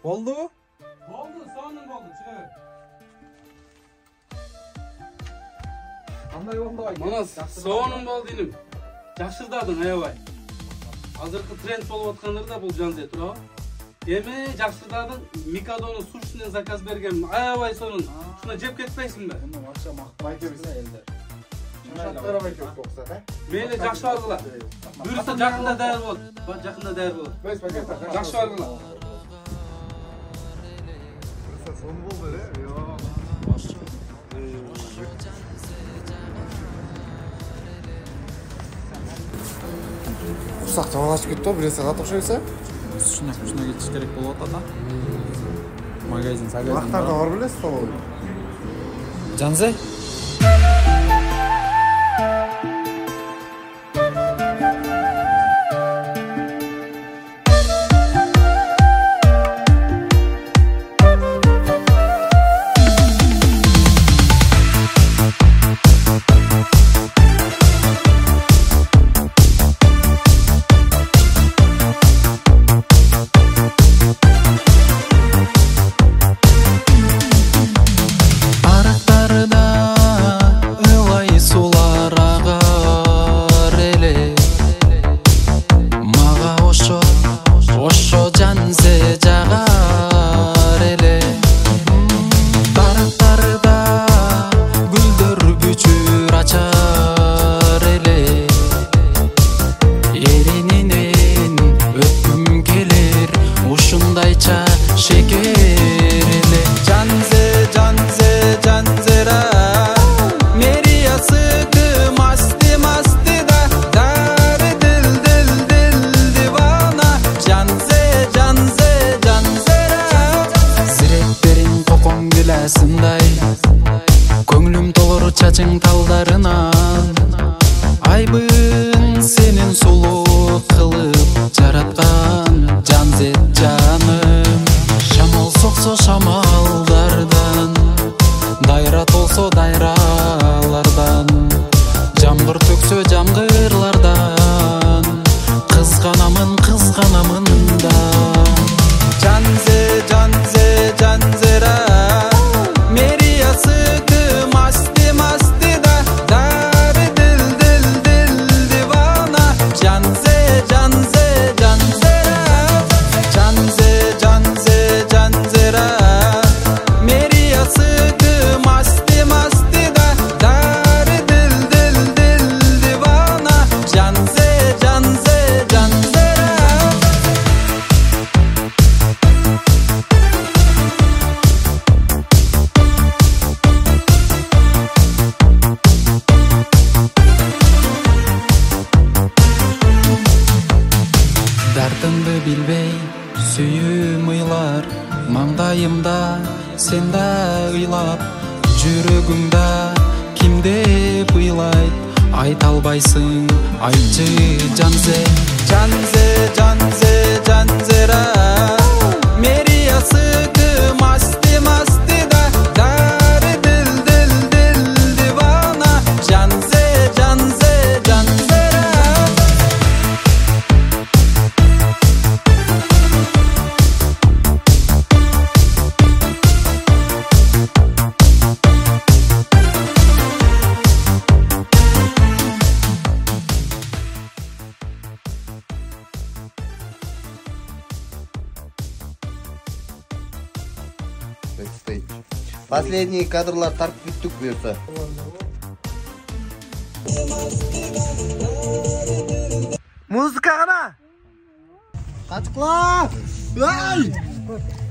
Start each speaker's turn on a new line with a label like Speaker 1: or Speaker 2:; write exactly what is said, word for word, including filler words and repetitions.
Speaker 1: Болду?
Speaker 2: Болду, сонун болду, чыга бер.
Speaker 1: Кандай болду ай?
Speaker 2: Мына сонун болду иним. Жакшырдадың аябай. Азыркы тренд болуп аткандар да бул жанзе туурабы? Эми жакшырдадың, Микадонун сушисинен заказ берген. Аябай сонун. Шуна жеп кетпейсиңби?
Speaker 1: Муну вообще мактабай келсе элдер. Шаштара байкеп koksa, да?
Speaker 2: Мейли жакшы баргыла. Буюрса жакында даяр болот. Жакында даяр болот.
Speaker 1: Бес пакет.
Speaker 2: Жакшы баргыла.
Speaker 1: Сон болду, э? Йоо. Урсак жамалашып кетти, бир саат окшой берсе.
Speaker 3: Ушуна ушуна кетиш керек болуп атат да. Магазин, магазин.
Speaker 1: Вактарда бар билесиз сол.
Speaker 3: Жанзе? Көңлүм толор чачың талдарынан Айбын сенин сулуу кылып жараткан Жанзет жаным Шамал соксо шамалдардан Дайра толсо дайралардан Жамгыр төксө жамгырлардан Кызганамын кызганамын да Жанзе жанзе жанзера Дартымды билбей сүйүм ыйлар маңдайымда сен да ыйлап жүрөгүңда кимде ыйлайт айта албайсың айтчы жанзе жанзе жанзе жанзера мериясы масти масти да дары дил дил дил дивана жанзе жанзе жанзера
Speaker 4: Последние кадрлар тартып бүттүк буюрса.
Speaker 1: Музыка гана. Качкла! Ай!